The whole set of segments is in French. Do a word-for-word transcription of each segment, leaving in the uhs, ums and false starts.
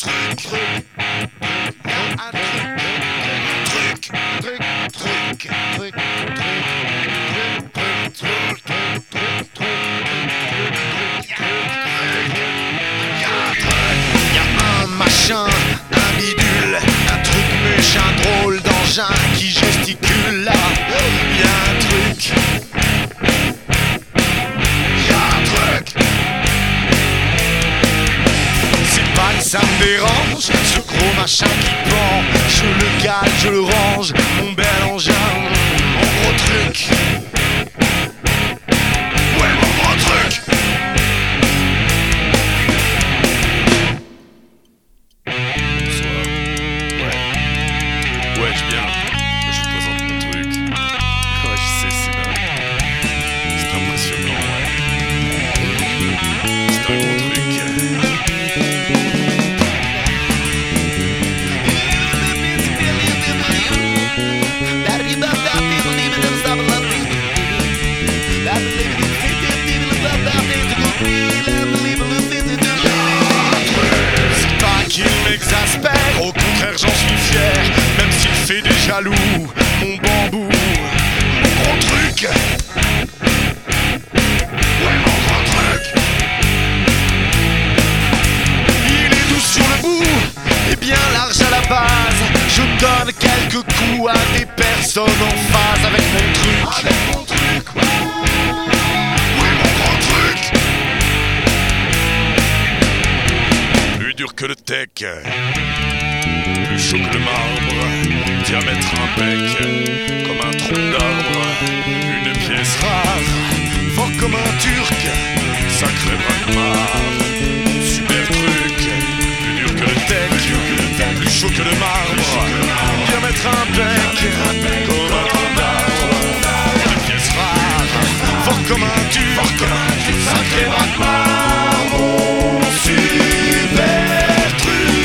truc, truc, y'a un truc, truc, truc, truc, truc, machin, un bidule, un truc méchant, drôle d'engin qui gesticule là. Y'a un truc, y'a un truc. C'est pas que ça me dérange, ce gros machin qui pend. Je le cale, je le range, mon bel engin, mon gros truc. Ouais, mon gros truc. Ouais, je viens, je vous présente mon truc. Ouais, je sais, c'est dingue. C'est impressionnant, ouais. C'est un gros truc. C'est pas qu'il m'exaspère, au contraire j'en suis fier. Même s'il fait des jaloux, mon bambou, mon gros truc. Ouais, mon gros truc. Il est doux sur le bout et bien large à la base. Je donne quelques coups à des personnes en phase avec mon truc. Avec mon truc, ouais. Ouais, mon gros truc. Plus dur que le tech, plus chaud que le marbre, diamètre un bec, comme un tronc d'arbre, une pièce rare, fort comme un turc, sacré braquemar, super truc, plus dur que le tech, plus chaud que le marbre, diamètre un bec, comme un tronc d'arbre, une pièce rare, fort comme un turc, sacré braquemar, mon super truc.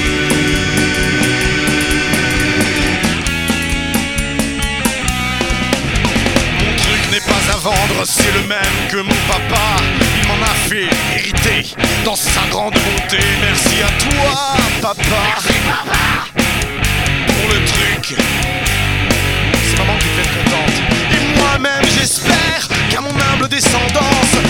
Pas à vendre, c'est le même que mon papa. Il m'en a fait hériter dans sa grande bonté. Merci à toi, papa. Merci, papa. Pour le truc, c'est maman qui te fait contente. Et moi-même, j'espère qu'à mon humble descendance,